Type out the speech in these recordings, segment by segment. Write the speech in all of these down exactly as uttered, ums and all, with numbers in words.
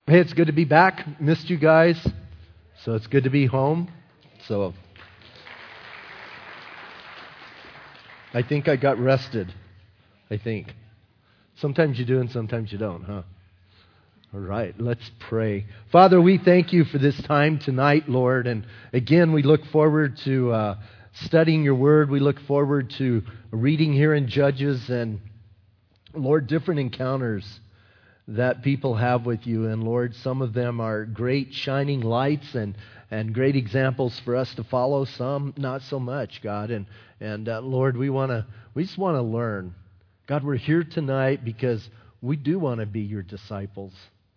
Hey, it's good to be back. Missed you guys. So it's good to be home. So I think I got rested. I think. Sometimes you do and sometimes you don't, huh? All right, let's pray. Father, we thank you for this time tonight, Lord. And again, we look forward to uh, studying your word. We look forward to reading here in Judges and, Lord, different encounters that people have with you. And Lord, some of them are great shining lights and, and great examples for us to follow. Some not so much, God. And, and uh, Lord, we want to, we just want to learn. God, we're here tonight because we do want to be your disciples.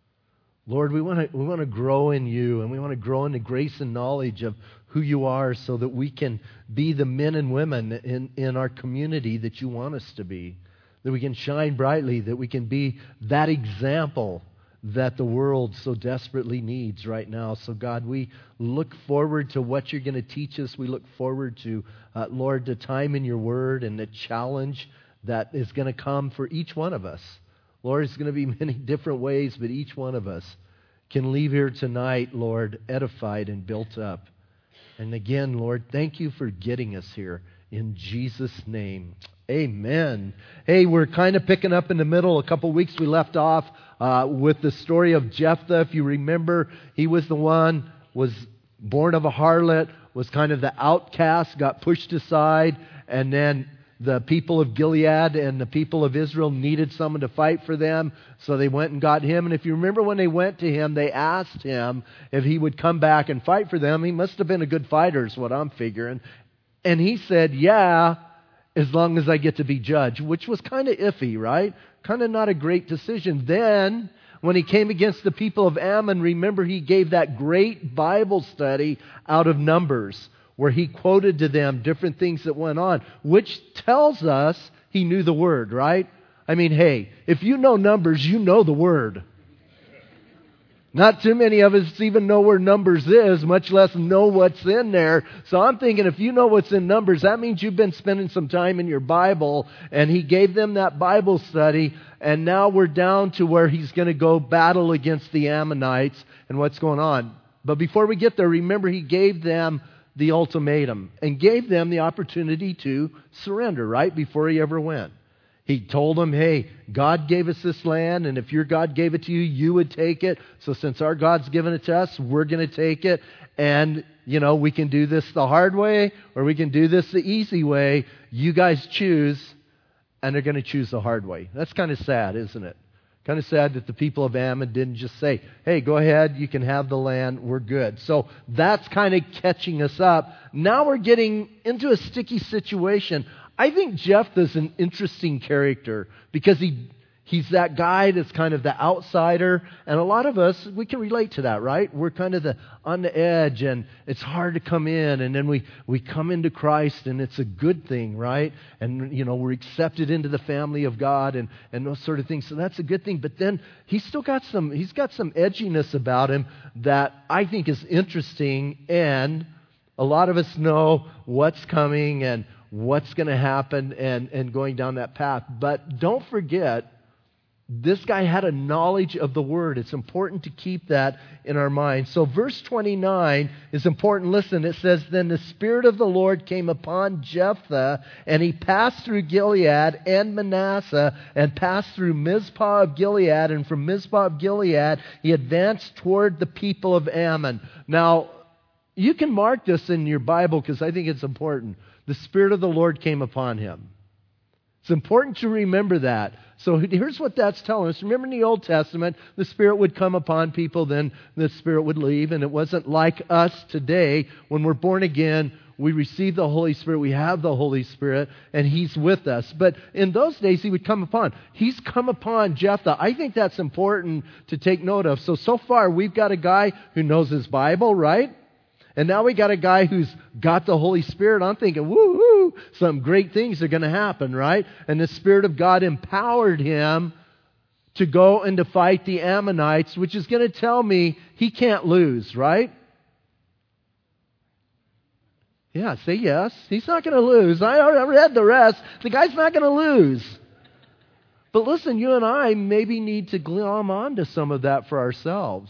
Lord, we want to we want to grow in you, and we want to grow in the grace and knowledge of who you are so that we can be the men and women in, in our community that you want us to be. That we can shine brightly, that we can be that example that the world so desperately needs right now. So God, we look forward to what you're going to teach us. We look forward to, uh, Lord, the time in your word and the challenge that is going to come for each one of us. Lord, it's going to be many different ways, but each one of us can leave here tonight, Lord, edified and built up. And again, Lord, thank you for getting us here. In Jesus' name, amen. Hey, we're kind of picking up in the middle. A couple weeks we left off uh, with the story of Jephthah. If you remember, he was the one, was born of a harlot, was kind of the outcast, got pushed aside, and then the people of Gilead and the people of Israel needed someone to fight for them, so they went and got him. And if you remember when they went to him, they asked him if he would come back and fight for them. He must have been a good fighter is what I'm figuring. And he said, yeah, as long as I get to be judge, which was kind of iffy, right? Kind of not a great decision. Then, when he came against the people of Ammon, remember he gave that great Bible study out of Numbers, where he quoted to them different things that went on, which tells us he knew the Word, right? I mean, hey, if you know Numbers, you know the Word. Not too many of us even know where Numbers is, much less know what's in there. So I'm thinking if you know what's in Numbers, that means you've been spending some time in your Bible. And he gave them that Bible study, and now we're down to where he's going to go battle against the Ammonites and what's going on. But before we get there, remember he gave them the ultimatum and gave them the opportunity to surrender, right, before he ever went. He told them, hey, God gave us this land, and if your God gave it to you, you would take it. So since our God's given it to us, we're going to take it. And, you know, we can do this the hard way, or we can do this the easy way. You guys choose, and they're going to choose the hard way. That's kind of sad, isn't it? Kind of sad that the people of Ammon didn't just say, hey, go ahead, you can have the land, we're good. So that's kind of catching us up. Now we're getting into a sticky situation. I think Jephthah's an interesting character because he he's that guy that's kind of the outsider. And a lot of us, we can relate to that, right? We're kind of the on the edge, and it's hard to come in. And then we, we come into Christ, and it's a good thing, right? And, you know, we're accepted into the family of God and, and those sort of things. So that's a good thing. But then he's still got some, he's got some edginess about him that I think is interesting. And a lot of us know what's coming and what's going to happen and, and going down that path. But don't forget, this guy had a knowledge of the Word. It's important to keep that in our mind. So verse twenty-nine is important. Listen, it says, then the Spirit of the Lord came upon Jephthah, and he passed through Gilead and Manasseh, and passed through Mizpah of Gilead, and from Mizpah of Gilead he advanced toward the people of Ammon. Now, you can mark this in your Bible because I think it's important. The Spirit of the Lord came upon him. It's important to remember that. So here's what that's telling us. Remember in the Old Testament, the Spirit would come upon people, then the Spirit would leave. And it wasn't like us today. When we're born again, we receive the Holy Spirit. We have the Holy Spirit, and He's with us. But in those days, He would come upon. He's come upon Jephthah. I think that's important to take note of. So, so far, we've got a guy who knows his Bible, right? And now we got a guy who's got the Holy Spirit. I'm thinking, woo-hoo, some great things are going to happen, right? And the Spirit of God empowered him to go and to fight the Ammonites, which is going to tell me he can't lose, right? Yeah, say yes. He's not going to lose. I already read the rest. The guy's not going to lose. But listen, you and I maybe need to glom onto some of that for ourselves.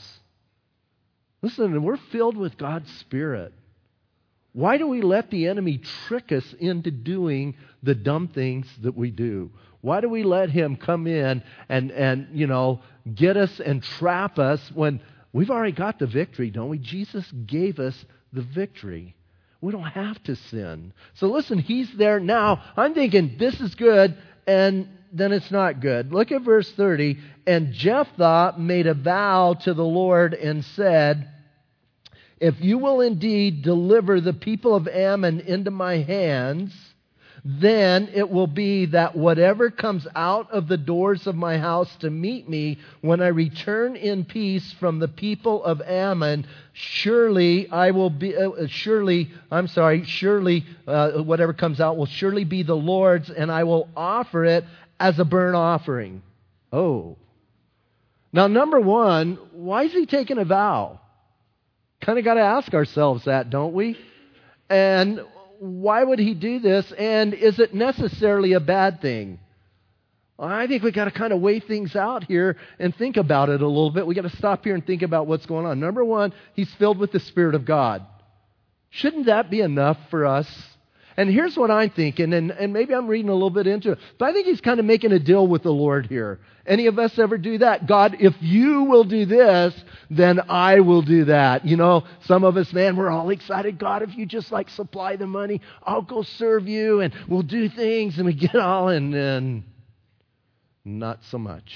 Listen, we're filled with God's Spirit. Why do we let the enemy trick us into doing the dumb things that we do? Why do we let him come in and, and you know, get us and trap us when we've already got the victory, don't we? Jesus gave us the victory. We don't have to sin. So listen, he's there now. I'm thinking, this is good, and then it's not good. Look at verse thirty. And Jephthah made a vow to the Lord and said, if you will indeed deliver the people of Ammon into my hands, then it will be that whatever comes out of the doors of my house to meet me when I return in peace from the people of Ammon, surely I will be, uh, surely, I'm sorry, surely uh, whatever comes out will surely be the Lord's, and I will offer it as a burnt offering. Oh. Now, number one, why is he taking a vow? Kind of got to ask ourselves that, don't we? And why would he do this? And is it necessarily a bad thing? I think we've got to kind of weigh things out here and think about it a little bit. We've got to stop here and think about what's going on. Number one, he's filled with the Spirit of God. Shouldn't that be enough for us? And here's what I'm thinking, and, and maybe I'm reading a little bit into it, but I think he's kind of making a deal with the Lord here. Any of us ever do that? God, if you will do this, then I will do that. You know, some of us, man, we're all excited. God, if you just like supply the money, I'll go serve you, and we'll do things, and we get all, and then not so much.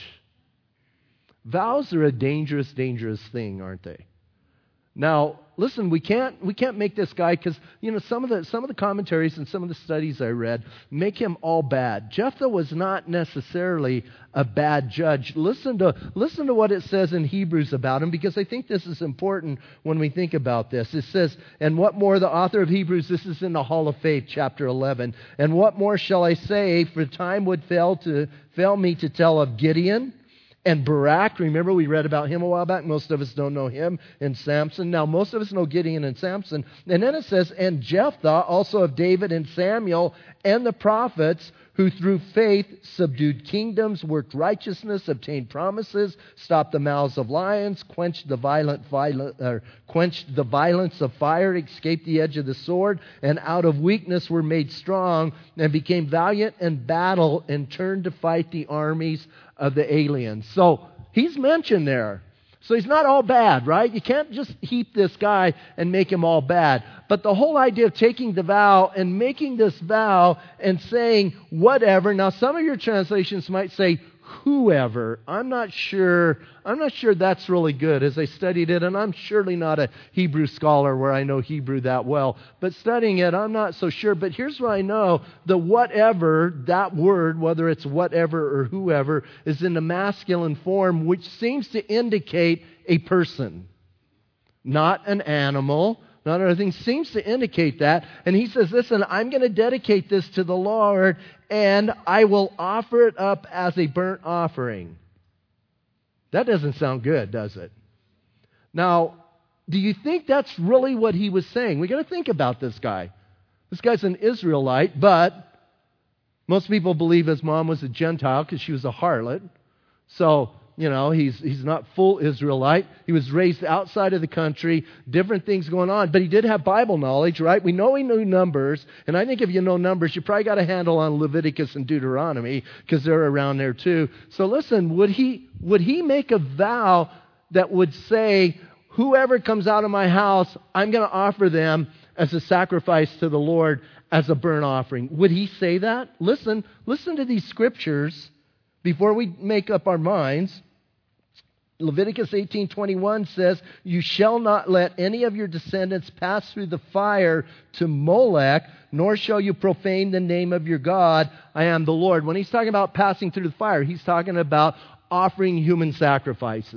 Vows are a dangerous, dangerous thing, aren't they? Now, listen, we can't we can't make this guy, because you know some of the some of the commentaries and some of the studies I read make him all bad. Jephthah was not necessarily a bad judge. Listen to listen to what it says in Hebrews about him, because I think this is important when we think about this. It says, and what more, the author of Hebrews, this is in the Hall of Faith, chapter eleven. And what more shall I say? For time would fail to fail me to tell of Gideon and Barak. Remember, we read about him a while back. Most of us don't know him. And Samson. Now, most of us know Gideon and Samson. And then it says, and Jephthah, also of David and Samuel and the prophets, who through faith subdued kingdoms, worked righteousness, obtained promises, stopped the mouths of lions, quenched the violent, violent uh, quenched the violence of fire, escaped the edge of the sword, and out of weakness were made strong, and became valiant in battle, and turned to fight the armies of the aliens. So he's mentioned there. So he's not all bad, right? You can't just heap this guy and make him all bad. But the whole idea of taking the vow and making this vow and saying whatever. Now, some of your translations might say whoever. I'm not sure. I'm not sure that's really good as I studied it. And I'm surely not a Hebrew scholar where I know Hebrew that well. But studying it, I'm not so sure. But here's what I know. The whatever, that word, whether it's whatever or whoever, is in the masculine form, which seems to indicate a person, not an animal. Not everything seems to indicate that. And he says, listen, I'm going to dedicate this to the Lord, and I will offer it up as a burnt offering. That doesn't sound good, does it? Now, do you think that's really what he was saying? We've got to think about this guy. This guy's an Israelite, but most people believe his mom was a Gentile because she was a harlot. So, you know, he's he's not full Israelite. He was raised outside of the country, different things going on. But he did have Bible knowledge, right? We know he knew Numbers. And I think if you know Numbers, you probably got a handle on Leviticus and Deuteronomy because they're around there too. So listen, would he would he make a vow that would say, whoever comes out of my house, I'm going to offer them as a sacrifice to the Lord as a burnt offering? Would he say that? Listen, listen to these scriptures before we make up our minds. Leviticus eighteen twenty-one says, you shall not let any of your descendants pass through the fire to Molech, nor shall you profane the name of your God. I am the Lord. When he's talking about passing through the fire, he's talking about offering human sacrifices.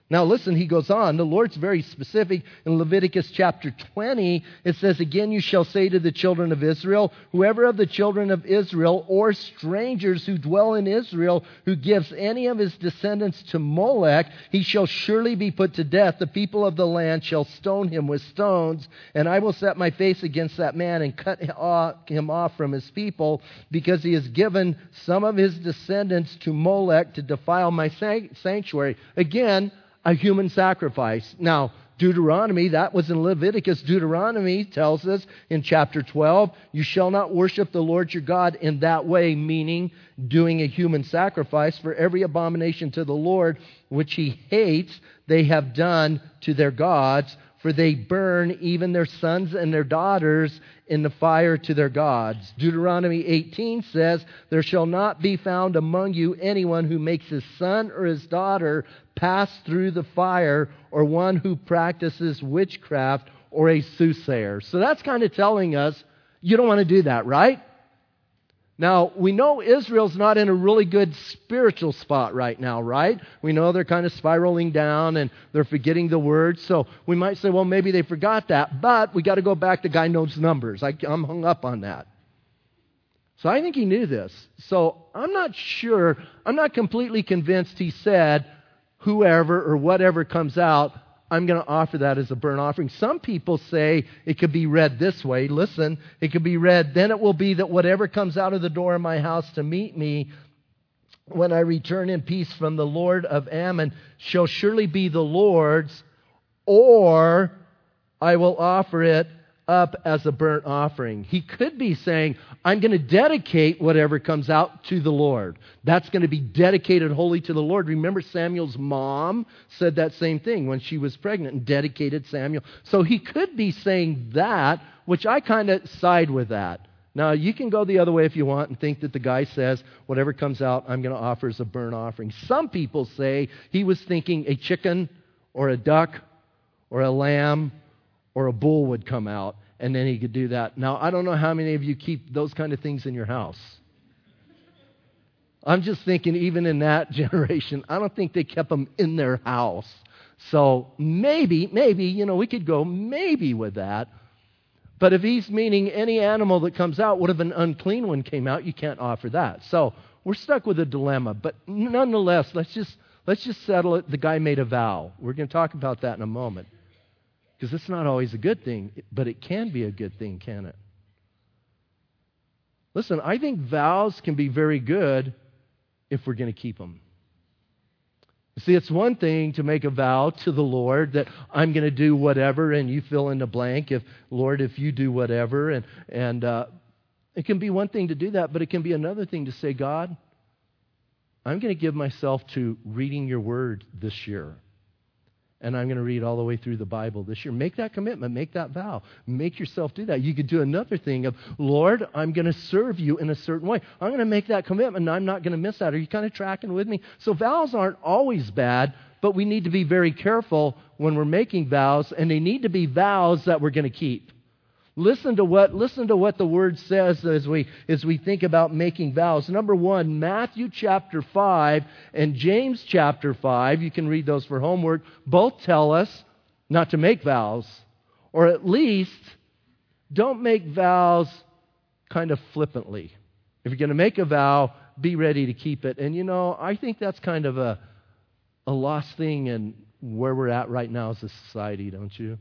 Now listen, he goes on. The Lord's very specific. In Leviticus chapter twenty, it says, "Again you shall say to the children of Israel, whoever of the children of Israel or strangers who dwell in Israel who gives any of his descendants to Molech, he shall surely be put to death. The people of the land shall stone him with stones, and I will set my face against that man and cut him off from his people, because he has given some of his descendants to Molech to defile my sanctuary." Again, a human sacrifice. Now, Deuteronomy, that was in Leviticus. Deuteronomy tells us in chapter twelve, "You shall not worship the Lord your God in that way," meaning doing a human sacrifice. "For every abomination to the Lord which he hates, they have done to their gods, for they burn even their sons and their daughters in the fire to their gods." Deuteronomy eighteen says, "There shall not be found among you anyone who makes his son or his daughter pass through the fire, or one who practices witchcraft or a soothsayer." So that's kind of telling us you don't want to do that, right? Now, we know Israel's not in a really good spiritual spot right now, right? We know they're kind of spiraling down and they're forgetting the word. So we might say, well, maybe they forgot that. But we got to go back to guy knows numbers. I, I'm hung up on that. So I think he knew this. So I'm not sure, I'm not completely convinced he said, whoever or whatever comes out, I'm going to offer that as a burnt offering. Some people say it could be read this way. Listen, it could be read, "Then it will be that whatever comes out of the door of my house to meet me when I return in peace from the Lord of Ammon shall surely be the Lord's, or I will offer it up as a burnt offering." He could be saying, I'm going to dedicate whatever comes out to the Lord. That's going to be dedicated wholly to the Lord. Remember, Samuel's mom said that same thing when she was pregnant and dedicated Samuel. So he could be saying that, which I kind of side with that. Now, you can go the other way if you want and think that the guy says, whatever comes out, I'm going to offer as a burnt offering. Some people say he was thinking a chicken or a duck or a lamb or a bull would come out, and then he could do that. Now, I don't know how many of you keep those kind of things in your house. I'm just thinking, even in that generation, I don't think they kept them in their house. So maybe, maybe, you know, we could go maybe with that. But if he's meaning any animal that comes out, what if an unclean one came out? You can't offer that. So we're stuck with a dilemma. But nonetheless, let's just let's just settle it. The guy made a vow. We're going to talk about that in a moment. Because it's not always a good thing, but it can be a good thing, can it? Listen, I think vows can be very good if we're going to keep them. You see, it's one thing to make a vow to the Lord that I'm going to do whatever, and you fill in the blank, if Lord, if you do whatever. And, and uh, it can be one thing to do that, but it can be another thing to say, God, I'm going to give myself to reading your word this year. And I'm going to read all the way through the Bible this year. Make that commitment. Make that vow. Make yourself do that. You could do another thing of, Lord, I'm going to serve you in a certain way. I'm going to make that commitment, and I'm not going to miss that. Are you kind of tracking with me? So vows aren't always bad, but we need to be very careful when we're making vows, and they need to be vows that we're going to keep. Listen to what listen to what the Word says as we as we think about making vows. Number one, Matthew chapter five and James chapter five, you can read those for homework, both tell us not to make vows, or at least don't make vows kind of flippantly. If you're going to make a vow, be ready to keep it. And you know, I think that's kind of a a lost thing in where we're at right now as a society, don't you?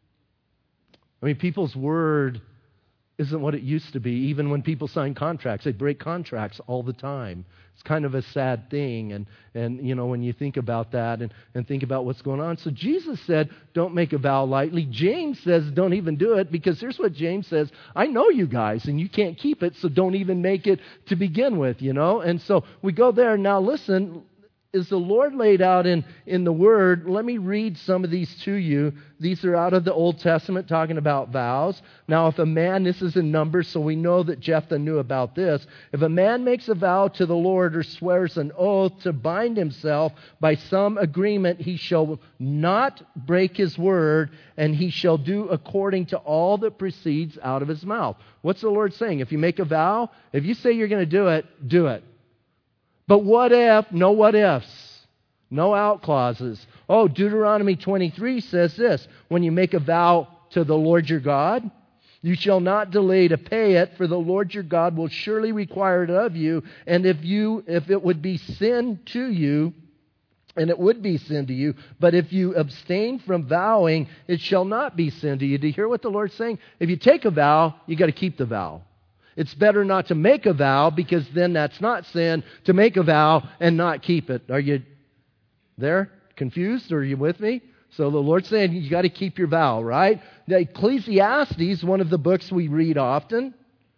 I mean, people's word isn't what it used to be. Even when people sign contracts, they break contracts all the time. It's kind of a sad thing. And, and you know, when you think about that and, and think about what's going on. So Jesus said, don't make a vow lightly. James says, don't even do it, because here's what James says. I know you guys, and you can't keep it, so don't even make it to begin with, you know. And so we go there. Now listen, is the Lord laid out in, in the Word. Let me read some of these to you. These are out of the Old Testament talking about vows. Now, if a man, this is in Numbers, so we know that Jephthah knew about this. If a man makes a vow to the Lord or swears an oath to bind himself by some agreement, he shall not break his word, and he shall do according to all that proceeds out of his mouth. What's the Lord saying? If you make a vow, if you say you're going to do it, do it. But what if, no what ifs. No out clauses. Oh, Deuteronomy twenty-three says this, when you make a vow to the Lord your God, you shall not delay to pay it, for the Lord your God will surely require it of you. And if you, if it would be sin to you, and it would be sin to you, but if you abstain from vowing, it shall not be sin to you. Do you hear what the Lord's saying? If you take a vow, you got to keep the vow. It's better not to make a vow, because then that's not sin, to make a vow and not keep it. Are you there? Confused? Are you with me? So the Lord's saying you got to keep your vow, right? The Ecclesiastes, one of the books we read often,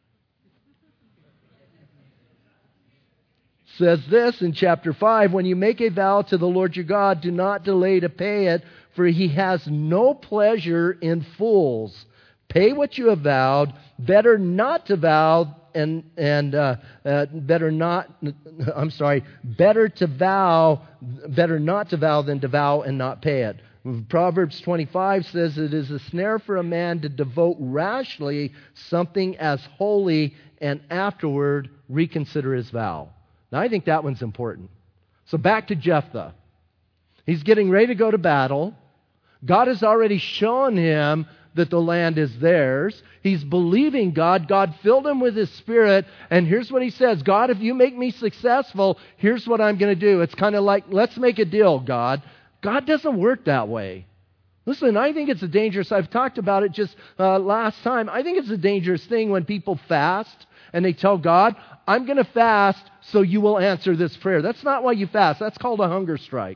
says this in chapter five, when you make a vow to the Lord your God, do not delay to pay it, for he has no pleasure in fools. Pay what you have vowed. Better not to vow and and uh, uh, better not. I'm sorry. Better to vow. Better not to vow than to vow and not pay it. Proverbs twenty-five says it is a snare for a man to devote rashly something as holy and afterward reconsider his vow. Now I think that one's important. So back to Jephthah. He's getting ready to go to battle. God has already shown him that the land is theirs. He's believing God. God filled him with His Spirit. And here's what he says, God, if you make me successful, here's what I'm going to do. It's kind of like, let's make a deal, God. God doesn't work that way. Listen, I think it's a dangerous, I've talked about it just uh, last time. I think it's a dangerous thing when people fast and they tell God, I'm going to fast so you will answer this prayer. That's not why you fast. That's called a hunger strike.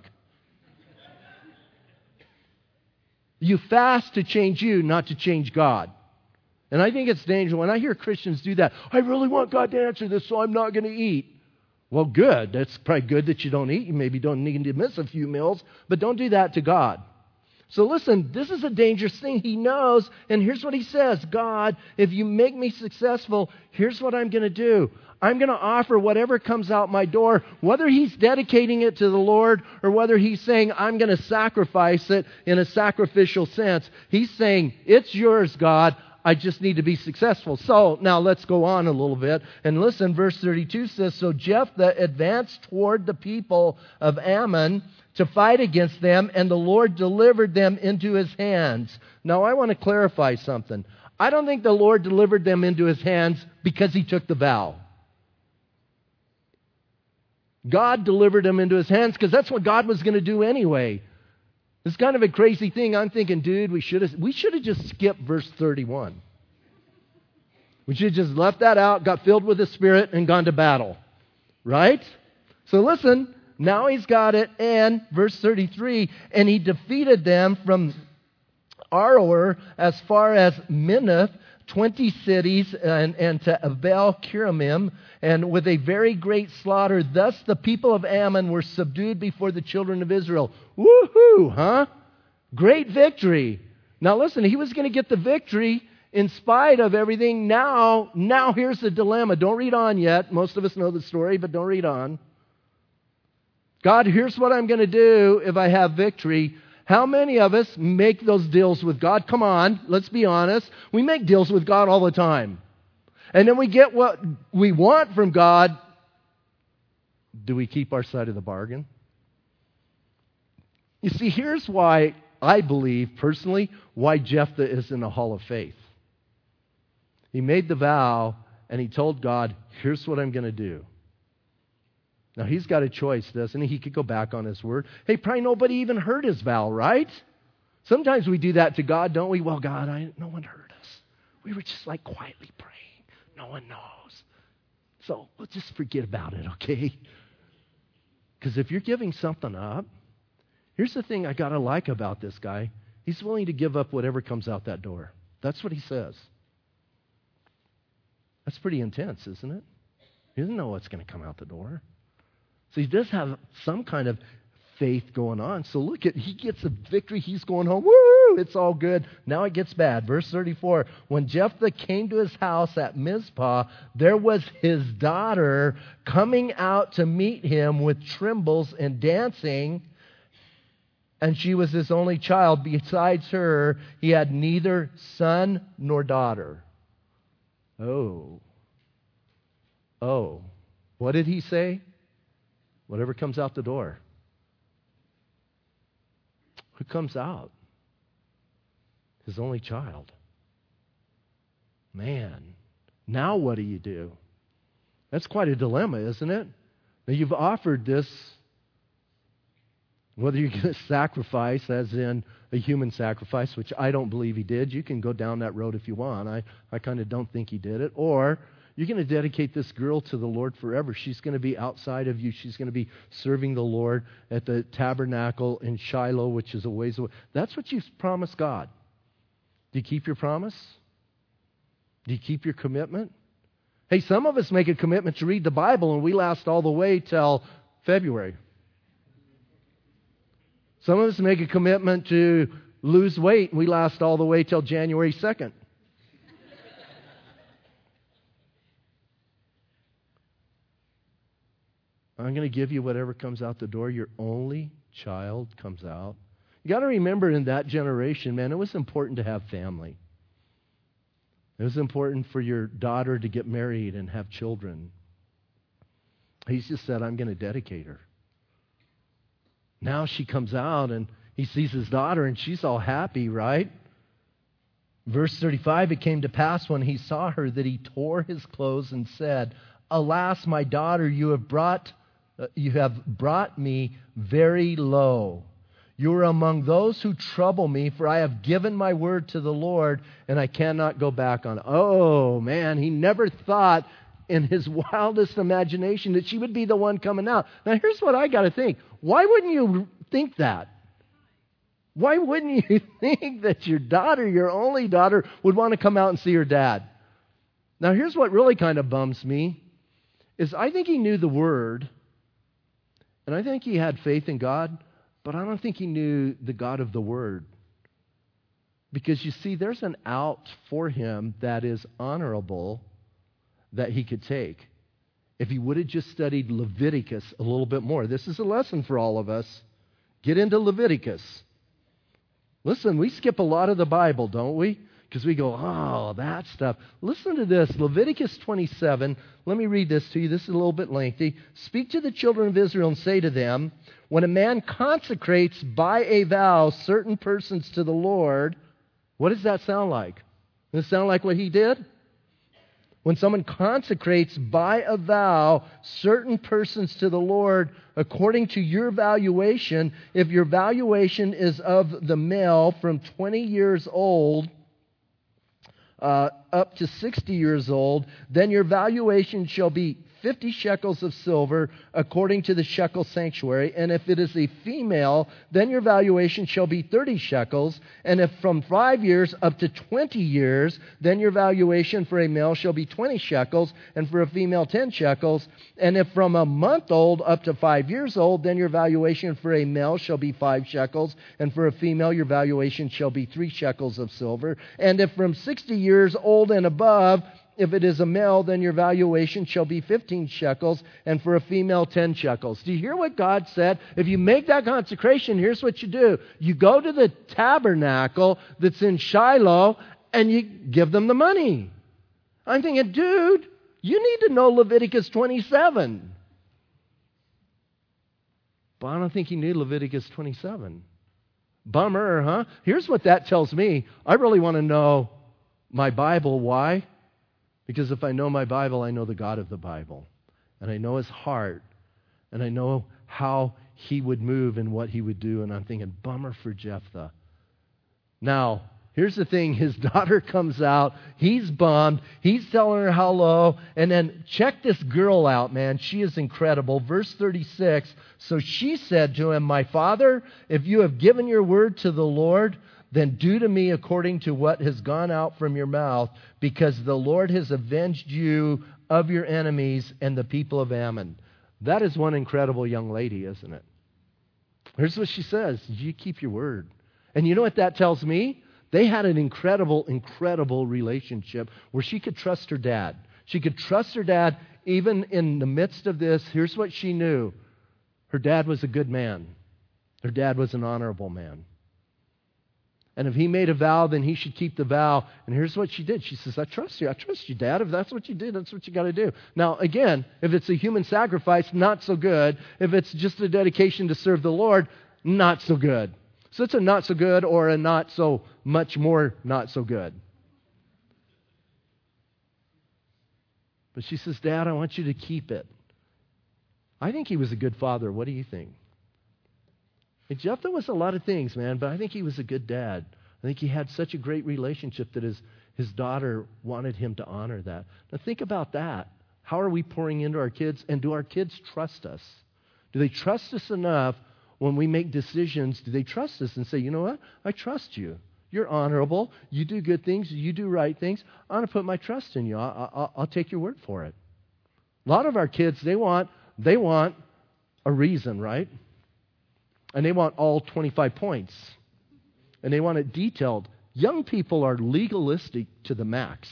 You fast to change you, not to change God. And I think it's dangerous when I hear Christians do that. I really want God to answer this, so I'm not going to eat. Well, good. That's probably good that you don't eat. You maybe don't need to miss a few meals, but don't do that to God. So listen, this is a dangerous thing. He knows, and here's what he says. God, if you make me successful, here's what I'm going to do. I'm going to offer whatever comes out my door, whether he's dedicating it to the Lord or whether he's saying, I'm going to sacrifice it in a sacrificial sense. He's saying, it's yours, God. I just need to be successful. So now let's go on a little bit. And listen, verse thirty-two says, so Jephthah advanced toward the people of Ammon to fight against them, and the Lord delivered them into his hands. Now I want to clarify something. I don't think the Lord delivered them into his hands because he took the vow. God delivered them into his hands because that's what God was going to do anyway. It's kind of a crazy thing. I'm thinking, dude, we should have we should have just skipped verse thirty-one. We should have just left that out, got filled with the Spirit, and gone to battle. Right? So listen, now he's got it. And verse thirty-three, and he defeated them from Aroer as far as Minnith, twenty cities, and, and to Abel Kiramim, and with a very great slaughter. Thus the people of Ammon were subdued before the children of Israel. Woohoo, huh? Great victory. Now listen, he was going to get the victory in spite of everything. Now, now here's the dilemma. Don't read on yet. Most of us know the story, but don't read on. God, here's what I'm going to do if I have victory. How many of us make those deals with God? Come on, let's be honest. We make deals with God all the time. And then we get what we want from God. Do we keep our side of the bargain? You see, here's why I believe, personally, why Jephthah is in the hall of faith. He made the vow, and he told God, here's what I'm going to do. Now, he's got a choice, doesn't he? He could go back on his word. Hey, probably nobody even heard his vow, right? Sometimes we do that to God, don't we? Well, God, I, no one heard us. We were just like quietly praying. No one knows. So let's just forget about it, okay? Because if you're giving something up, here's the thing I got to like about this guy. He's willing to give up whatever comes out that door. That's what he says. That's pretty intense, isn't it? He doesn't know what's going to come out the door. So he does have some kind of faith going on. So look at, he gets a victory. He's going home. Woo! It's all good. Now it gets bad. Verse thirty-four, when Jephthah came to his house at Mizpah, there was his daughter coming out to meet him with timbrels and dancing, and she was his only child. Besides her, he had neither son nor daughter. Oh. Oh. What did he say? Whatever comes out the door. Who comes out? His only child. Man, now what do you do? That's quite a dilemma, isn't it? Now you've offered this, whether you're going to sacrifice, as in a human sacrifice, which I don't believe he did. You can go down that road if you want. I, I kind of don't think he did it. Or you're going to dedicate this girl to the Lord forever. She's going to be outside of you. She's going to be serving the Lord at the tabernacle in Shiloh, which is a ways away. That's what you've promised God. Do you keep your promise? Do you keep your commitment? Hey, some of us make a commitment to read the Bible, and we last all the way till February. Some of us make a commitment to lose weight, and we last all the way till January second. I'm going to give you whatever comes out the door. Your only child comes out. You got to remember, in that generation, man, it was important to have family. It was important for your daughter to get married and have children. He's just said, I'm going to dedicate her. Now she comes out and he sees his daughter and she's all happy, right? Verse thirty-five, it came to pass when he saw her that he tore his clothes and said, Alas, my daughter, you have brought, uh, you have brought me very low. You are among those who trouble me, for I have given my word to the Lord, and I cannot go back on it. Oh, man, he never thought in his wildest imagination that she would be the one coming out. Now, here's what I got to think. Why wouldn't you think that? Why wouldn't you think that your daughter, your only daughter, would want to come out and see her dad? Now, here's what really kind of bums me, is I think he knew the word, and I think he had faith in God, but I don't think he knew the God of the Word. Because you see, there's an out for him that is honorable that he could take. If he would have just studied Leviticus a little bit more. This is a lesson for all of us. Get into Leviticus. Listen, we skip a lot of the Bible, don't we? Because we go, oh, that stuff. Listen to this, Leviticus twenty-seven. Let me read this to you. This is a little bit lengthy. Speak to the children of Israel and say to them, when a man consecrates by a vow certain persons to the Lord, what does that sound like? Does it sound like what he did? When someone consecrates by a vow certain persons to the Lord, according to your valuation, if your valuation is of the male from twenty years old, Uh, up to sixty years old, then your valuation shall be fifty shekels of silver according to the shekel sanctuary. And if it is a female, then your valuation shall be thirty shekels. And if from five years up to twenty years, then your valuation for a male shall be twenty shekels, and for a female ten shekels. And if from a month old up to five years old, then your valuation for a male shall be five shekels, and for a female your valuation shall be three shekels of silver. And if from sixty years old and above, if it is a male, then your valuation shall be fifteen shekels, and for a female, ten shekels. Do you hear what God said? If you make that consecration, here's what you do. You go to the tabernacle that's in Shiloh, and you give them the money. I'm thinking, dude, you need to know Leviticus twenty-seven. But I don't think he knew Leviticus twenty-seven. Bummer, huh? Here's what that tells me. I really want to know my Bible. Why? Because if I know my Bible, I know the God of the Bible. And I know his heart. And I know how he would move and what he would do. And I'm thinking, bummer for Jephthah. Now, here's the thing. His daughter comes out. He's bummed. He's telling her hello. And then check this girl out, man. She is incredible. Verse thirty-six. So she said to him, my father, if you have given your word to the Lord, then do to me according to what has gone out from your mouth, because the Lord has avenged you of your enemies and the people of Ammon. That is one incredible young lady, isn't it? Here's what she says. You keep your word. And you know what that tells me? They had an incredible, incredible relationship where she could trust her dad. She could trust her dad even in the midst of this. Here's what she knew. Her dad was a good man. Her dad was an honorable man. And if he made a vow, then he should keep the vow. And here's what she did. She says, I trust you. I trust you, Dad. If that's what you did, that's what you got to do. Now, again, if it's a human sacrifice, not so good. If it's just a dedication to serve the Lord, not so good. So it's a not so good or a not so much more not so good. But she says, Dad, I want you to keep it. I think he was a good father. What do you think? And Jephthah was a lot of things, man, but I think he was a good dad. I think he had such a great relationship that his, his daughter wanted him to honor that. Now think about that. How are we pouring into our kids? And do our kids trust us? Do they trust us enough when we make decisions? Do they trust us and say, you know what? I trust you. You're honorable. You do good things. You do right things. I'm going to put my trust in you. I, I, I'll take your word for it. A lot of our kids, they want, they want a reason, right? And they want all twenty-five points. And they want it detailed. Young people are legalistic to the max.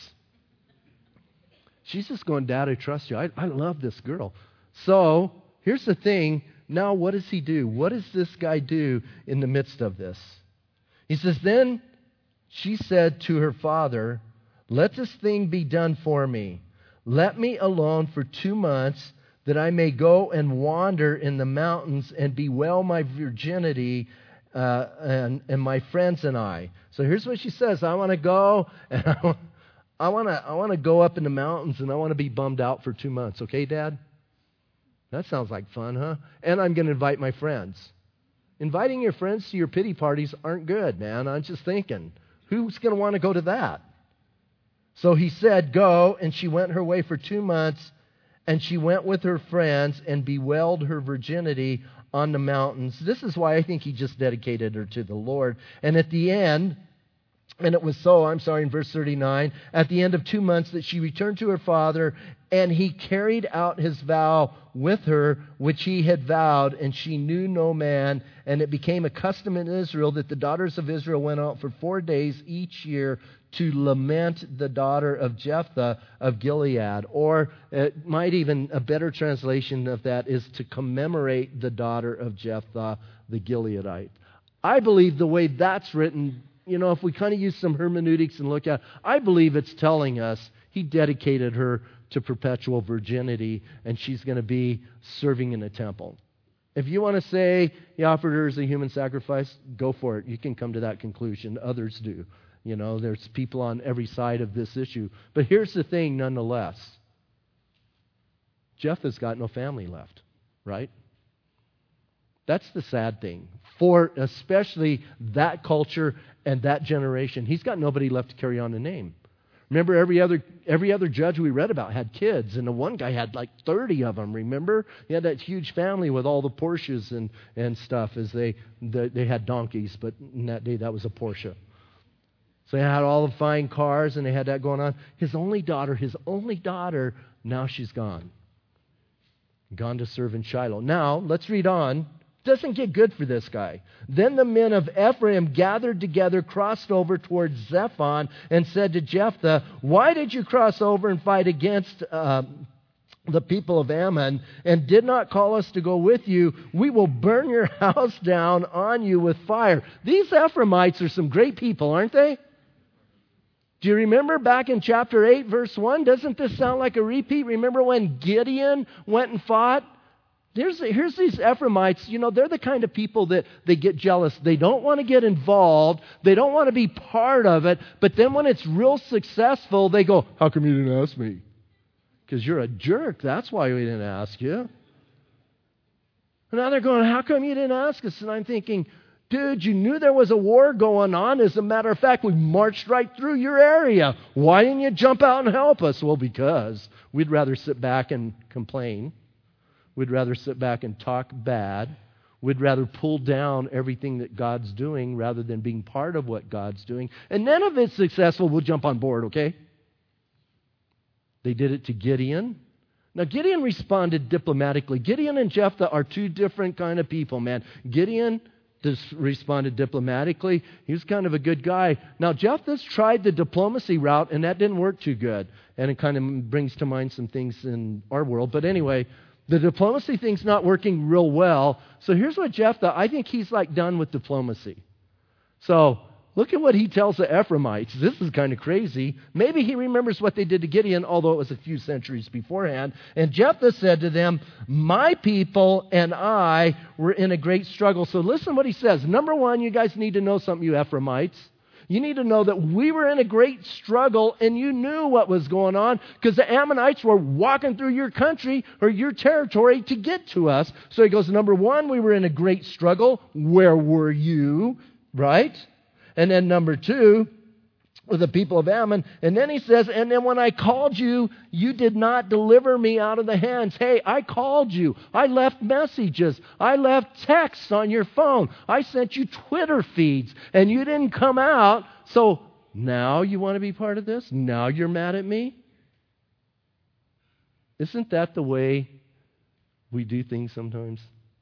She's just going, Dad, I trust you. I, I love this girl. So here's the thing. Now what does he do? What does this guy do in the midst of this? He says, then she said to her father, let this thing be done for me. Let me alone for two months that I may go and wander in the mountains and bewail my virginity uh, and, and my friends and I. So here's what she says. I want to go and I want to I want to go up in the mountains and I want to be bummed out for two months. Okay, Dad? That sounds like fun, huh? And I'm going to invite my friends. Inviting your friends to your pity parties aren't good, man. I'm just thinking, who's going to want to go to that? So he said, go, and she went her way for two months, and she went with her friends and bewailed her virginity on the mountains. This is why I think he just dedicated her to the Lord. And at the end, and it was so, I'm sorry, in verse thirty-nine, at the end of two months that she returned to her father, and he carried out his vow with her, which he had vowed, and she knew no man. And it became a custom in Israel that the daughters of Israel went out for four days each year to lament the daughter of Jephthah of Gilead. Or it might even, a better translation of that is to commemorate the daughter of Jephthah the Gileadite. I believe the way that's written, you know, if we kind of use some hermeneutics and look at it, I believe it's telling us he dedicated her to perpetual virginity and she's going to be serving in the temple. If you want to say he offered her as a human sacrifice, go for it. You can come to that conclusion. Others do. You know, there's people on every side of this issue. But here's the thing nonetheless. Jephthah's got no family left, right? That's the sad thing. For especially that culture and that generation. He's got nobody left to carry on the name. Remember, every other every other judge we read about had kids, and the one guy had like thirty of them, remember? He had that huge family with all the Porsches and, and stuff, as they, the, they had donkeys, but in that day that was a Porsche. So they had all the fine cars, and they had that going on. His only daughter, his only daughter, now she's gone. Gone to serve in Shiloh. Now, let's read on. Doesn't get good for this guy. Then the men of Ephraim gathered together, crossed over towards Zephon, and said to Jephthah, why did you cross over and fight against uh, the people of Ammon, and did not call us to go with you? We will burn your house down on you with fire. These Ephraimites are some great people, aren't they? Do you remember back in chapter eight, verse one? Doesn't this sound like a repeat? Remember when Gideon went and fought? Here's, here's these Ephraimites, you know, they're the kind of people that they get jealous. They don't want to get involved. They don't want to be part of it. But then when it's real successful, they go, how come you didn't ask me? Because you're a jerk. That's why we didn't ask you. And now they're going, how come you didn't ask us? And I'm thinking, dude, you knew there was a war going on. As a matter of fact, we marched right through your area. Why didn't you jump out and help us? Well, because we'd rather sit back and complain. We'd rather sit back and talk bad. We'd rather pull down everything that God's doing rather than being part of what God's doing. And then if it's successful, we'll jump on board, okay? They did it to Gideon. Now, Gideon responded diplomatically. Gideon and Jephthah are two different kind of people, man. Gideon just responded diplomatically. He was kind of a good guy. Now, Jephthah's tried the diplomacy route, and that didn't work too good. And it kind of brings to mind some things in our world. But anyway, the diplomacy thing's not working real well. So here's what Jephthah, I think he's like done with diplomacy. So look at what he tells the Ephraimites. This is kind of crazy. Maybe he remembers what they did to Gideon, although it was a few centuries beforehand. And Jephthah said to them, my people and I were in a great struggle. So listen to what he says. Number one, you guys need to know something, you Ephraimites. You need to know that we were in a great struggle and you knew what was going on because the Ammonites were walking through your country or your territory to get to us. So he goes, number one, we were in a great struggle. Where were you? Right? And then number two, with the people of Ammon. And then he says, and then when I called you, you did not deliver me out of the hands. Hey, I called you. I left messages. I left texts on your phone. I sent you Twitter feeds, and you didn't come out. So now you want to be part of this? Now you're mad at me? Isn't that the way we do things sometimes?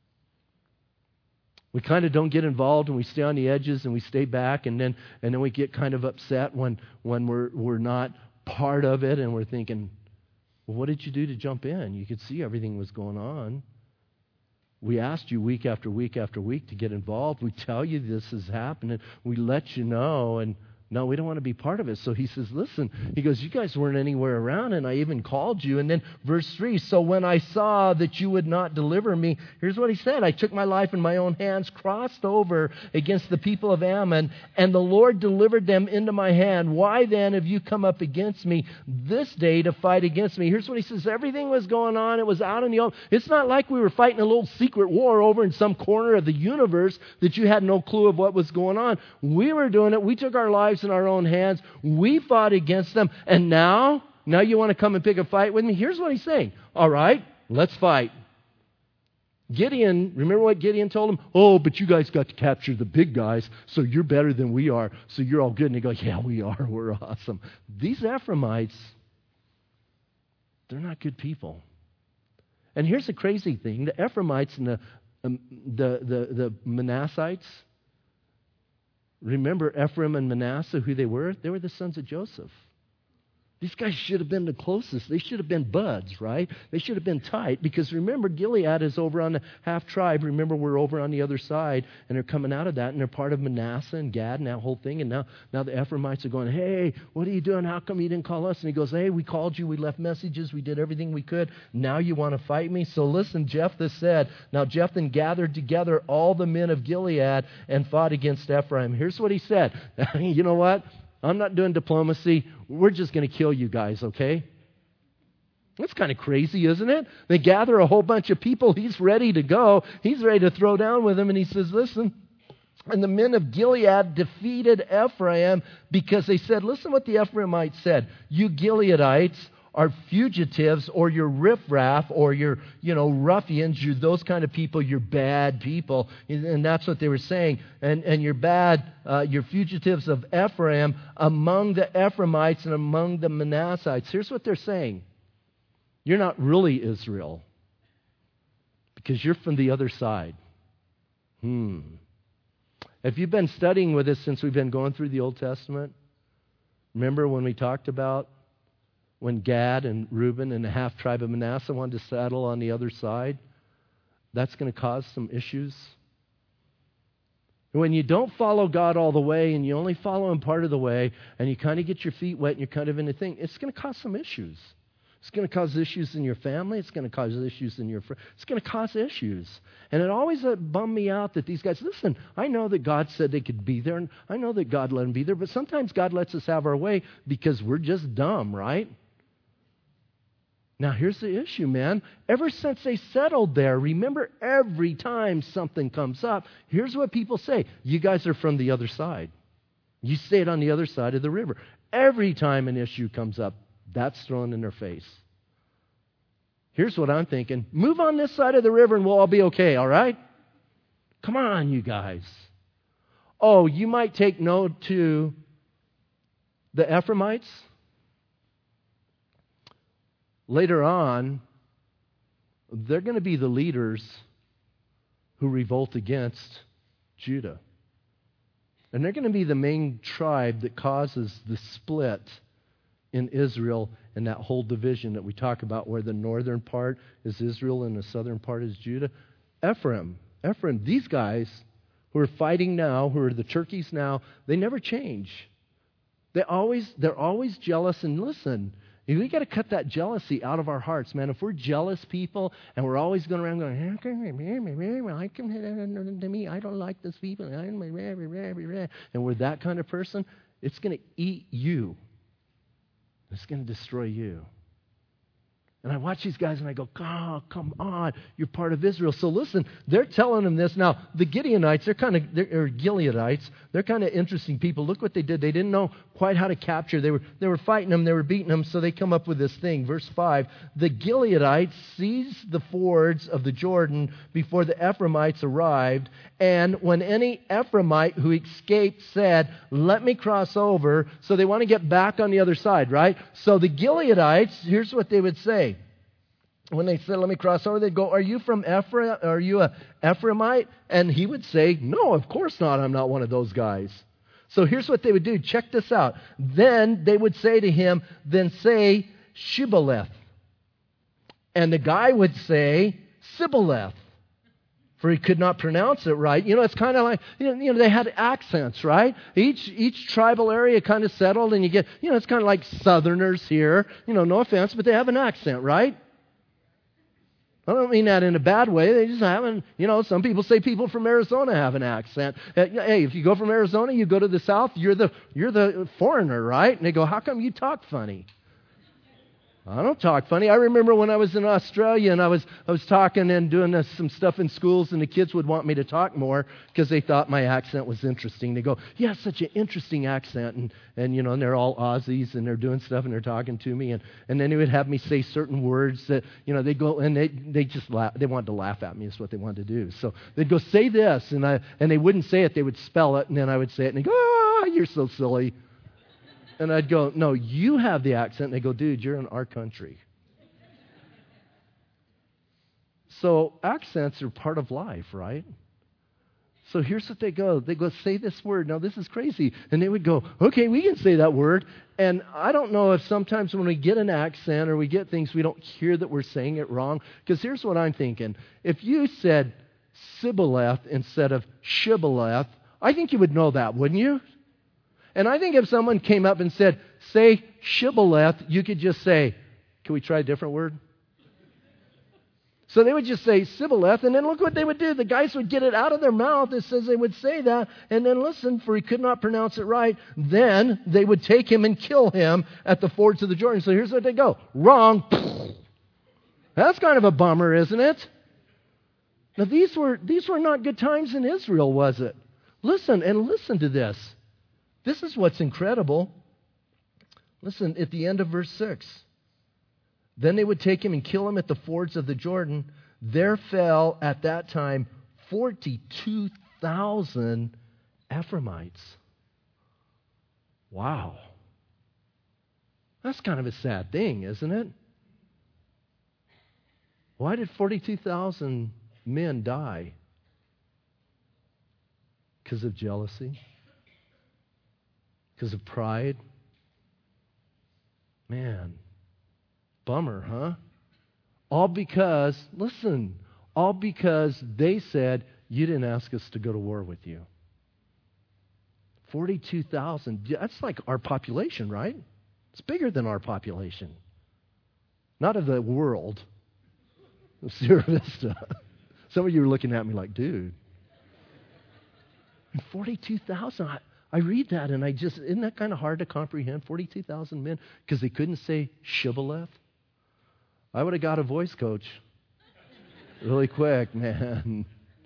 We kind of don't get involved and we stay on the edges and we stay back and then and then we get kind of upset when when we're we're not part of it and we're thinking, well, what did you do to jump in? You could see everything was going on. We asked you week after week after week to get involved. We tell you this is happening. We let you know, and no, we don't want to be part of it. So he says, listen, he goes, you guys weren't anywhere around, and I even called you. And then verse three, so when I saw that you would not deliver me, here's what he said. I took my life in my own hands, crossed over against the people of Ammon, and the Lord delivered them into my hand. Why then have you come up against me this day to fight against me? Here's what he says. Everything was going on. It was out in the open. It's not like we were fighting a little secret war over in some corner of the universe that you had no clue of what was going on. We were doing it. We took our lives in our own hands. We fought against them. And now, now you want to come and pick a fight with me? Here's what he's saying. All right, let's fight. Gideon, remember what Gideon told him? Oh, but you guys got to capture the big guys, so you're better than we are, so you're all good. And he goes, yeah, we are. We're awesome. These Ephraimites, they're not good people. And here's the crazy thing. The Ephraimites and the, um, the, the, the Manassites, remember Ephraim and Manasseh, who they were? They were the sons of Joseph. These guys should have been the closest. They should have been buds, right? They should have been tight because remember, Gilead is over on the half tribe. Remember, we're over on the other side, and they're coming out of that, and they're part of Manasseh and Gad and that whole thing. And now, now the Ephraimites are going, hey, what are you doing? How come you didn't call us? And he goes, hey, we called you. We left messages. We did everything we could. Now you want to fight me? So listen, Jephthah said, now Jephthah gathered together all the men of Gilead and fought against Ephraim. Here's what he said. You know what? I'm not doing diplomacy. We're just going to kill you guys, okay? That's kind of crazy, isn't it? They gather a whole bunch of people. He's ready to go. He's ready to throw down with them. And he says, listen. And the men of Gilead defeated Ephraim because they said, listen what the Ephraimites said. You Gileadites are fugitives, or you're riffraff, or you're, you know, ruffians. You're those kind of people. You're bad people. And that's what they were saying. And, and you're bad, uh, you're fugitives of Ephraim among the Ephraimites and among the Manassites. Here's what they're saying. You're not really Israel because you're from the other side. Hmm. Have you been studying with us since we've been going through the Old Testament? Remember when we talked about when Gad and Reuben and the half tribe of Manasseh wanted to settle on the other side? That's going to cause some issues. When you don't follow God all the way and you only follow Him part of the way and you kind of get your feet wet and you're kind of in a thing, it's going to cause some issues. It's going to cause issues in your family. It's going to cause issues in your friends. It's going to cause issues. And it always uh, bummed me out that these guys, listen, I know that God said they could be there, and I know that God let them be there, but sometimes God lets us have our way because we're just dumb, right? Now, here's the issue, man. Ever since they settled there, remember, every time something comes up, here's what people say. You guys are from the other side. You stayed on the other side of the river. Every time an issue comes up, that's thrown in their face. Here's what I'm thinking. Move on this side of the river and we'll all be okay, all right? Come on, you guys. Oh, you might take note to the Ephraimites. Later on, they're going to be the leaders who revolt against Judah. And they're going to be the main tribe that causes the split in Israel and that whole division that we talk about, where the northern part is Israel and the southern part is Judah. Ephraim, Ephraim, these guys who are fighting now, who are the turkeys now, they never change. They always, they're always jealous. And listen, we got to cut that jealousy out of our hearts, man. If we're jealous people and we're always going around going, how come I come to me? I don't like those people. And we're that kind of person, it's going to eat you. It's going to destroy you. And I watch these guys and I go, God, come on, you're part of Israel. So listen, they're telling them this. Now, the Gideonites, they're kind of, they're, or Gileadites, they're kind of interesting people. Look what they did. They didn't know quite how to capture. They were, they were fighting them, they were beating them, so they come up with this thing. Verse five, the Gileadites seized the fords of the Jordan before the Ephraimites arrived. And when any Ephraimite who escaped said, let me cross over, so they want to get back on the other side, right? So the Gileadites, here's what they would say. When they said, let me cross over, they'd go, are you from Ephraim? Are you a Ephraimite? And he would say, no, of course not. I'm not one of those guys. So here's what they would do. Check this out. Then they would say to him, then say Shibboleth. And the guy would say Sibboleth, for he could not pronounce it right. You know, it's kind of like, you know, you know, they had accents, right? Each each tribal area kind of settled, and you get, you know, it's kind of like Southerners here. You know, no offense, but they have an accent, right? I don't mean that in a bad way. They just haven't, you know, some people say people from Arizona have an accent. Hey, if you go from Arizona, you go to the South, you're the you're the foreigner, right? And they go, how come you talk funny? I don't talk funny. I remember when I was in Australia and I was I was talking and doing uh, some stuff in schools, and the kids would want me to talk more because they thought my accent was interesting. They go, yeah, such an interesting accent. And, and you know, and they're all Aussies and they're doing stuff and they're talking to me. And, and then they would have me say certain words that, you know, they go and they they just laugh. They wanted to laugh at me is what they wanted to do. So they'd go, say this. And I and they wouldn't say it. They would spell it. And then I would say it. And they go, ah, you're so silly. And I'd go, no, you have the accent. And they go, dude, you're in our country. So accents are part of life, right? So here's what they go. They go, say this word. Now, this is crazy. And they would go, okay, we can say that word. And I don't know if sometimes when we get an accent or we get things, we don't hear that we're saying it wrong. Because here's what I'm thinking. If you said Sibboleth instead of Shibboleth, I think you would know that, wouldn't you? And I think if someone came up and said, say Shibboleth, you could just say, can we try a different word? So they would just say Sibboleth, and then look what they would do. The guys would get it out of their mouth. It says they would say that, and then listen, for he could not pronounce it right. Then they would take him and kill him at the fords of the Jordan. So here's what they go. Wrong. That's kind of a bummer, isn't it? Now these were these were not good times in Israel, was it? Listen, and listen to this. This is what's incredible. Listen, at the end of verse six. Then they would take him and kill him at the fords of the Jordan. There fell at that time forty-two thousand Ephraimites. Wow. That's kind of a sad thing, isn't it? Why did forty-two thousand men die? Because of jealousy? Because of pride? Man, bummer, huh? All because, listen, all because they said, you didn't ask us to go to war with you. forty-two thousand, that's like our population, right? It's bigger than our population. Not of the world, of Sierra Vista. Some of you are looking at me like, dude. forty-two thousand, I, I read that and I just, isn't that kind of hard to comprehend? forty-two thousand men, because they couldn't say Shibboleth. I would have got a voice coach really quick, man.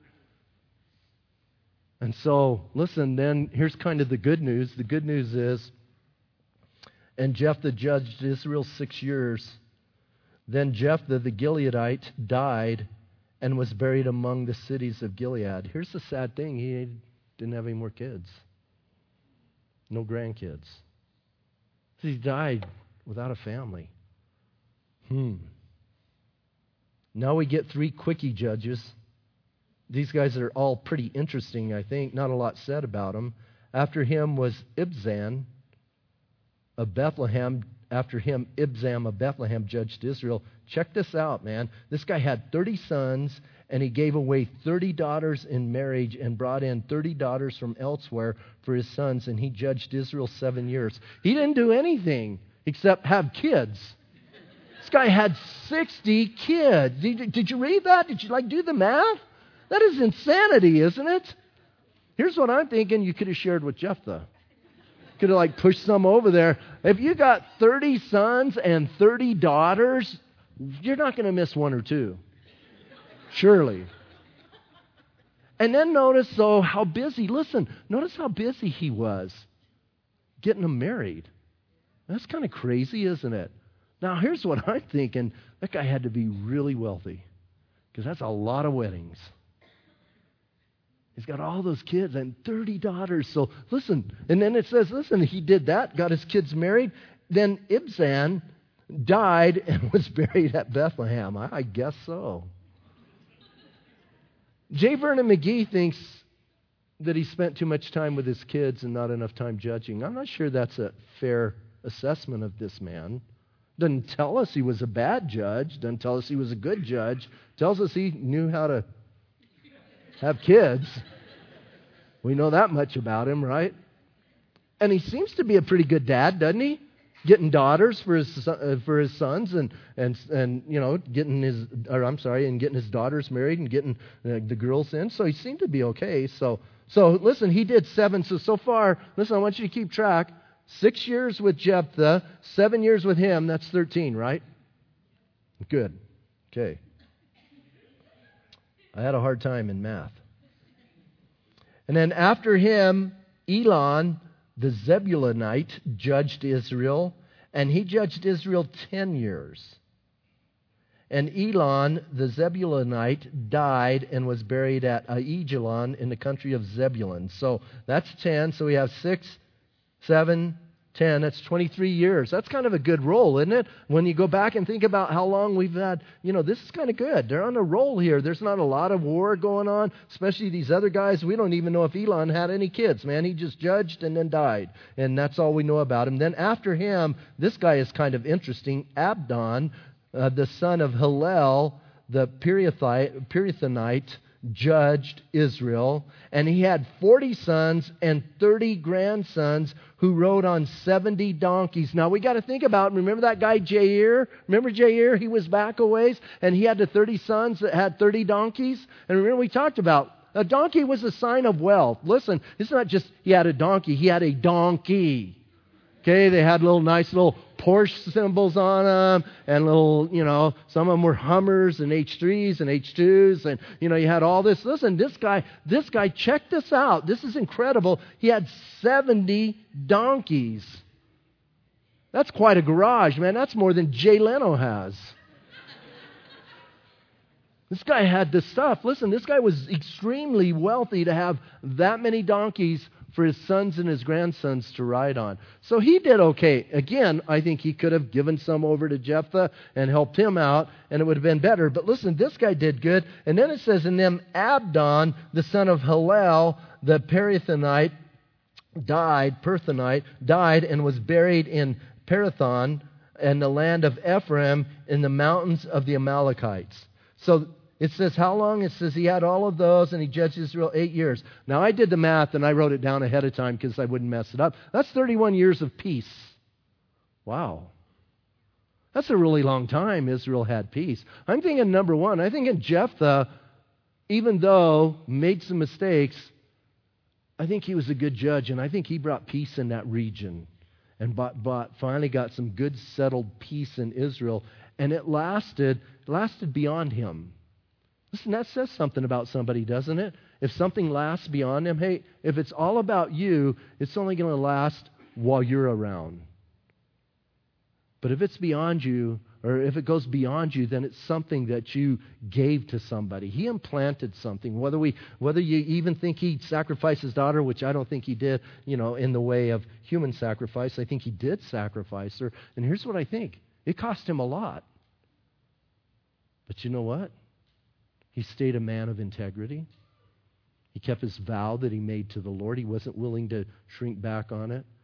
And so, listen, then here's kind of the good news. The good news is, and Jephthah judged Israel six years. Then Jephthah the Gileadite died and was buried among the cities of Gilead. Here's the sad thing. He didn't have any more kids. No grandkids. He died without a family. Hmm. Now we get three quickie judges. These guys are all pretty interesting, I think. Not a lot said about them. After him was Ibzan of Bethlehem. after him, Ibzan of Bethlehem judged Israel. Check this out, man. This guy had thirty sons, and he gave away thirty daughters in marriage and brought in thirty daughters from elsewhere for his sons, and he judged Israel seven years. He didn't do anything except have kids. This guy had sixty kids. Did, did you read that? Did you like do the math? That is insanity, isn't it? Here's what I'm thinking you could have shared with Jephthah. Could have like pushed some over there. If you got thirty sons and thirty daughters, you're not going to miss one or two. Surely. And then notice, though, how busy. Listen, notice how busy he was getting them married. That's kind of crazy, isn't it? Now, here's what I'm thinking. That guy had to be really wealthy because that's a lot of weddings. He's got all those kids and thirty daughters. So listen, and then it says, listen, he did that, got his kids married. Then Ibzan died and was buried at Bethlehem. I, I guess so. J. Vernon McGee thinks that he spent too much time with his kids and not enough time judging. I'm not sure that's a fair assessment of this man. Doesn't tell us he was a bad judge. Doesn't tell us he was a good judge. Tells us he knew how to have kids. We know that much about him, right? And he seems to be a pretty good dad, doesn't he? Getting daughters for his uh, for his sons, and and and you know, getting his or I'm sorry, and getting his daughters married and getting uh, the girls in. So he seemed to be okay. So so listen, he did seven. So so far, listen, I want you to keep track. Six years with Jephthah, seven years with him. That's thirteen, right? Good. Okay. I had a hard time in math. And then after him, Elon, the Zebulunite, judged Israel, and he judged Israel ten years. And Elon, the Zebulunite, died and was buried at Aijalon in the country of Zebulun. So that's ten. So we have six, seven, ten. That's twenty-three years. That's kind of a good roll, isn't it? When you go back and think about how long we've had, you know, this is kind of good. They're on a roll here. There's not a lot of war going on, especially these other guys. We don't even know if Elon had any kids, man. He just judged and then died. And that's all we know about him. Then after him, this guy is kind of interesting. Abdon, uh, the son of Hillel, the Pirathonite, judged Israel, and he had forty sons and thirty grandsons who rode on seventy donkeys. Now we got to think about, remember that guy Jair? Remember Jair? He was back a ways, and he had the thirty sons that had thirty donkeys. And remember we talked about a donkey was a sign of wealth. Listen, it's not just he had a donkey, he had a donkey. Okay, they had little nice little Porsche symbols on them, and little, you know, some of them were Hummers and H threes and H twos, and, you know, you had all this. Listen, this guy, this guy, check this out. This is incredible. He had seventy donkeys. That's quite a garage, man. That's more than Jay Leno has. This guy had this stuff. Listen, this guy was extremely wealthy to have that many donkeys for his sons and his grandsons to ride on. So he did okay. Again, I think he could have given some over to Jephthah and helped him out, and it would have been better. But listen, this guy did good. And then it says in them, Abdon, the son of Hillel, the Pirathonite, died, Perthonite, died and was buried in Parathon and the land of Ephraim in the mountains of the Amalekites. So it says how long? It says he had all of those and he judged Israel eight years. Now I did the math and I wrote it down ahead of time because I wouldn't mess it up. That's thirty-one years of peace. Wow. That's a really long time Israel had peace. I'm thinking number one, I think in Jephthah, even though made some mistakes, I think he was a good judge, and I think he brought peace in that region and bought, bought, finally got some good settled peace in Israel, and it lasted, lasted beyond him. Listen, that says something about somebody, doesn't it? If something lasts beyond him, hey, if it's all about you, it's only going to last while you're around. But if it's beyond you, or if it goes beyond you, then it's something that you gave to somebody. He implanted something. Whether we, whether you even think he sacrificed his daughter, which I don't think he did, you know, in the way of human sacrifice. I think he did sacrifice her. And here's what I think. It cost him a lot. But you know what? He stayed a man of integrity. He kept his vow that he made to the Lord. He wasn't willing to shrink back on it.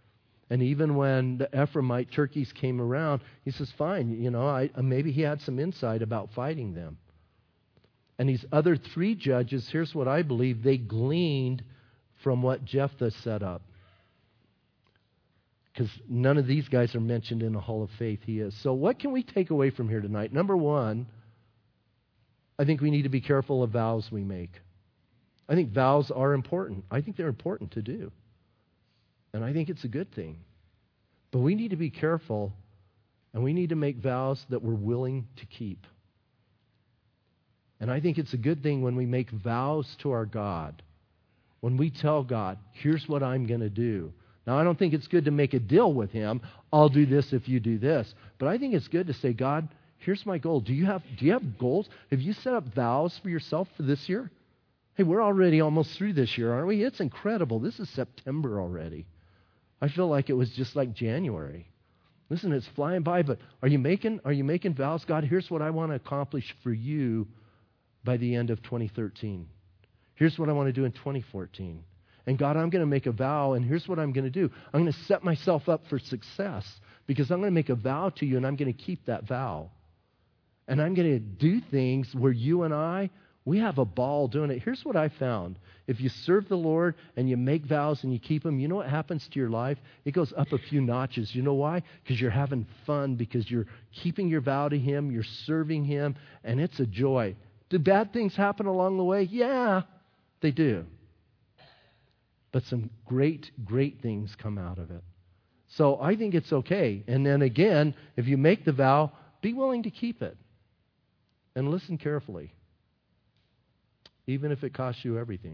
And even when the Ephraimite turkeys came around, he says, fine, you know, I, maybe he had some insight about fighting them. And these other three judges, here's what I believe, they gleaned from what Jephthah set up. Because none of these guys are mentioned in the Hall of Faith. He is. So what can we take away from here tonight? Number one, I think we need to be careful of vows we make. I think vows are important. I think they're important to do. And I think it's a good thing. But we need to be careful, and we need to make vows that we're willing to keep. And I think it's a good thing when we make vows to our God. When we tell God, here's what I'm going to do. Now, I don't think it's good to make a deal with Him. I'll do this if you do this. But I think it's good to say, God, here's my goal. Do you have, do you have goals? Have you set up vows for yourself for this year? Hey, we're already almost through this year, aren't we? It's incredible. This is September already. I feel like it was just like January. Listen, it's flying by, but are you making, are you making vows? God, here's what I want to accomplish for you by the end of twenty thirteen. Here's what I want to do in twenty fourteen. And God, I'm going to make a vow, and here's what I'm going to do. I'm going to set myself up for success because I'm going to make a vow to you, and I'm going to keep that vow. And I'm going to do things where you and I, we have a ball doing it. Here's what I found. If you serve the Lord and you make vows and you keep them, you know what happens to your life? It goes up a few notches. You know why? Because you're having fun, because you're keeping your vow to Him, you're serving Him, and it's a joy. Do bad things happen along the way? Yeah, they do. But some great, great things come out of it. So I think it's okay. And then again, if you make the vow, be willing to keep it. And listen carefully. Even if it costs you everything.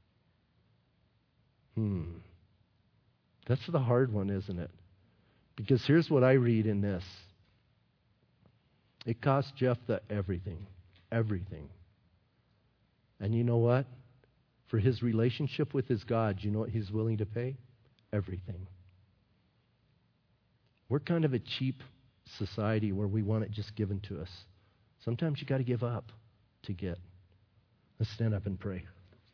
Hmm. That's the hard one, isn't it? Because here's what I read in this. It cost Jephthah everything. Everything. And you know what? For his relationship with his God, you know what he's willing to pay? Everything. We're kind of a cheap society where we want it just given to us. Sometimes you got to give up to get. Let's stand up and pray.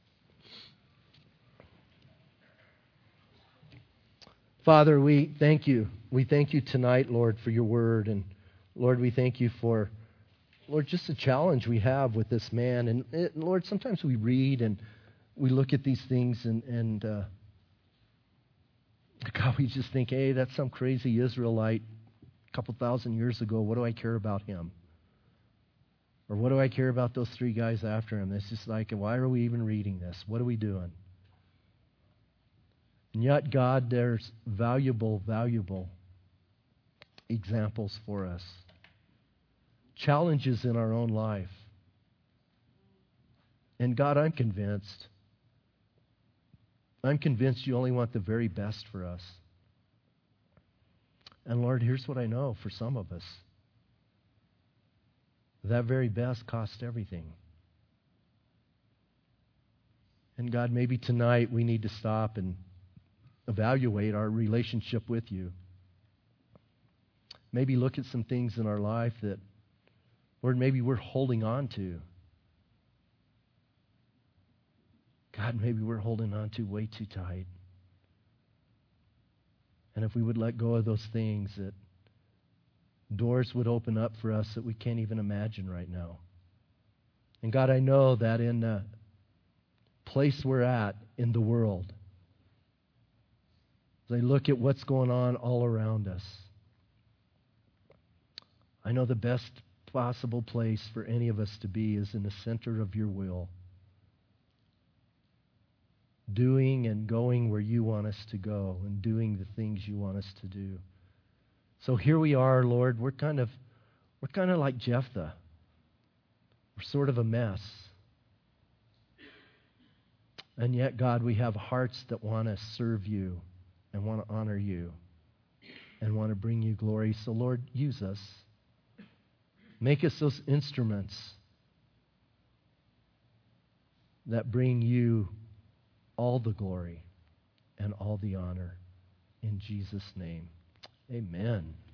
Father, we thank you. We thank you tonight, Lord, for your word. And Lord, we thank you for, Lord, just the challenge we have with this man. And it, Lord, sometimes we read and we look at these things and, and uh, God, we just think, hey, that's some crazy Israelite a couple thousand years ago. What do I care about him? Or what do I care about those three guys after him? It's just like, why are we even reading this? What are we doing? And yet, God, there's valuable, valuable examples for us. Challenges in our own life. And God, I'm convinced. I'm convinced you only want the very best for us. And Lord, here's what I know for some of us. That very best cost everything. And God, maybe tonight we need to stop and evaluate our relationship with you. Maybe look at some things in our life that, Lord, maybe we're holding on to. God, maybe we're holding on to way too tight. And if we would let go of those things, that doors would open up for us that we can't even imagine right now. And God, I know that in the place we're at in the world, as I look at what's going on all around us, I know the best possible place for any of us to be is in the center of your will. Doing and going where you want us to go and doing the things you want us to do. So here we are, Lord. We're kind of we're kind of like Jephthah. We're sort of a mess. And yet, God, we have hearts that want to serve you and want to honor you and want to bring you glory. So, Lord, use us. Make us those instruments that bring you all the glory and all the honor. In Jesus' name, amen.